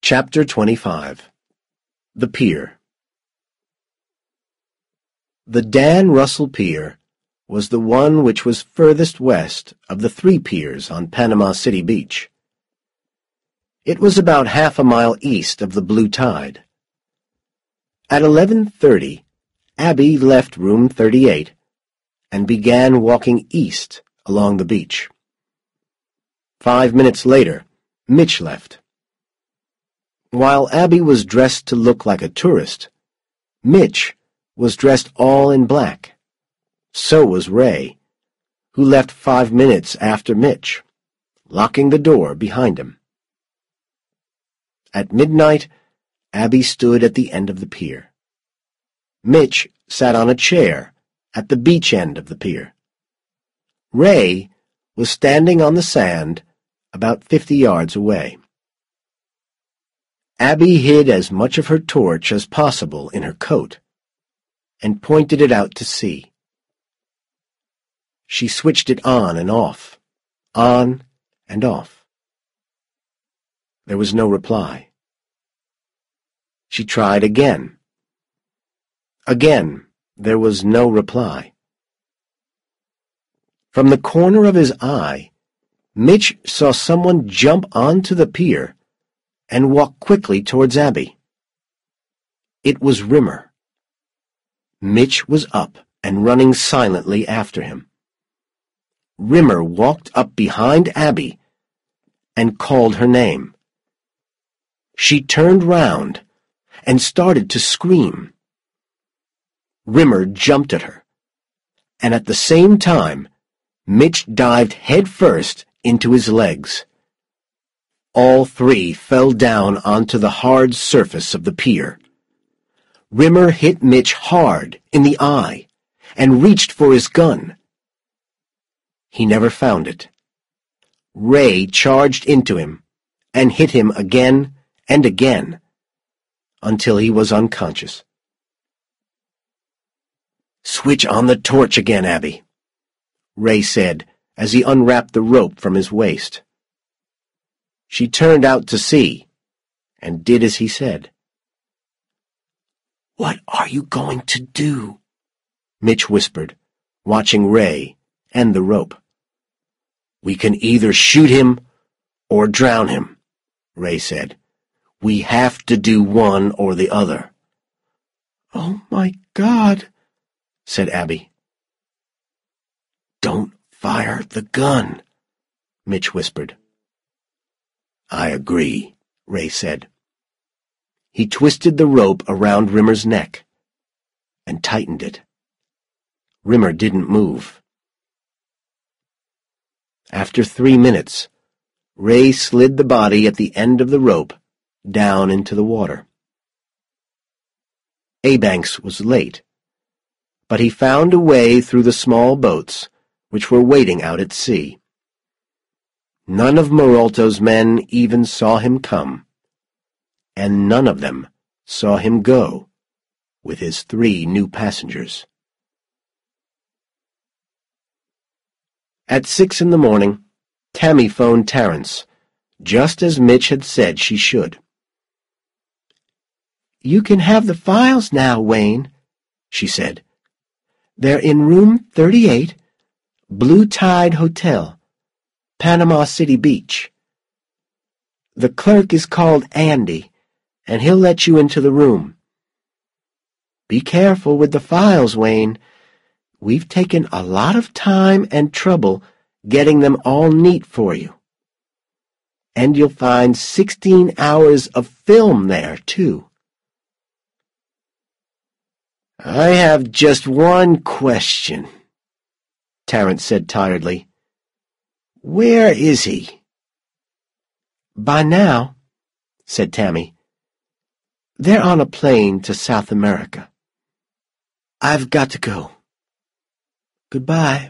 Chapter 25 The Pier. The Dan Russell Pier was the one which was furthest west of the three piers on Panama City Beach. It was about half a mile east of the Blue Tide. At 11:30, Abby left room 38 and began walking east along the beach. 5 minutes later, Mitch left. While Abby was dressed to look like a tourist, Mitch was dressed all in black. So was Ray, who left 5 minutes after Mitch, locking the door behind him. At midnight, Abby stood at the end of the pier. Mitch sat on a chair at the beach end of the pier. Ray was standing on the sand about 50 yards away. Abby hid as much of her torch as possible in her coat and pointed it out to sea. She switched it on and off, on and off. There was no reply. She tried again. Again, there was no reply. From the corner of his eye, Mitch saw someone jump onto the pier and walk quickly towards Abby. It was Rimmer. Mitch was up and running silently after him. Rimmer walked up behind Abby and called her name. She turned round and started to scream. Rimmer jumped at her, and at the same time, Mitch dived headfirst into his legs. All three fell down onto the hard surface of the pier. Rimmer hit Mitch hard in the eye and reached for his gun. He never found it. Ray charged into him and hit him again and again until he was unconscious. "Switch on the torch again, Abby," Ray said as he unwrapped the rope from his waist. She turned out to sea and did as he said. "What are you going to do?" Mitch whispered, watching Ray and the rope. "We can either shoot him or drown him," Ray said. "We have to do one or the other." "Oh, my God," said Abby. "Don't fire the gun," Mitch whispered. "I agree," Ray said. He twisted the rope around Rimmer's neck and tightened it. Rimmer didn't move. After 3 minutes, Ray slid the body at the end of the rope down into the water. Abanks was late, but he found a way through the small boats which were waiting out at sea. None of Maralto's men even saw him come, and none of them saw him go with his 3 new passengers. At 6 in the morning, Tammy phoned Terence, just as Mitch had said she should. "You can have the files now, Wayne," she said. "They're in room 38, Blue Tide Hotel, Panama City Beach. The clerk is called Andy, and he'll let you into the room. Be careful with the files, Wayne. We've taken a lot of time and trouble getting them all neat for you. And you'll find 16 hours of film there, too." "I have just one question," Terence said tiredly. "Where is he?" "By now," said Tammy, "they're on a plane to South America. I've got to go. Goodbye."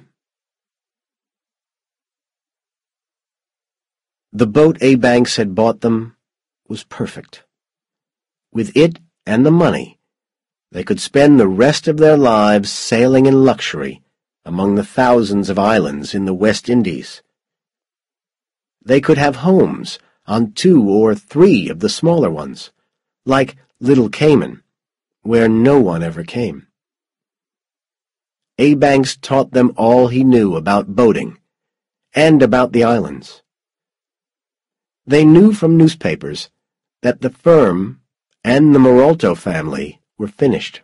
The boat Abanks had bought them was perfect. With it and the money, they could spend the rest of their lives sailing in luxury among the thousands of islands in the West Indies. They could have homes on 2 or 3 of the smaller ones, like Little Cayman, where no one ever came. A. Banks taught them all he knew about boating and about the islands. They knew from newspapers that the firm and the Maralto family were finished.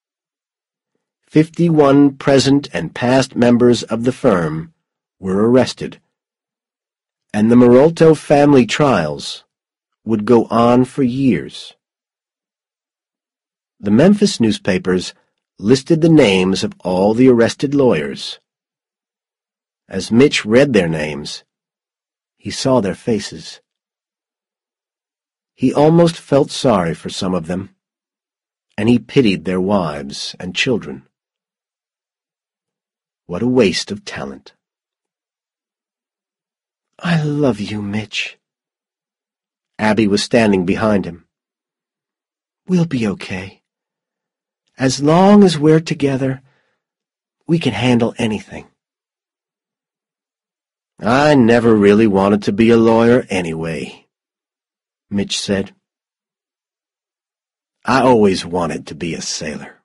51 present and past members of the firm were arrested, and the Maralto family trials would go on for years. The Memphis newspapers listed the names of all the arrested lawyers. As Mitch read their names, he saw their faces. He almost felt sorry for some of them, and he pitied their wives and children. What a waste of talent. "I love you, Mitch." Abby was standing behind him. "We'll be okay. As long as we're together, we can handle anything." "I never really wanted to be a lawyer anyway," Mitch said. "I always wanted to be a sailor."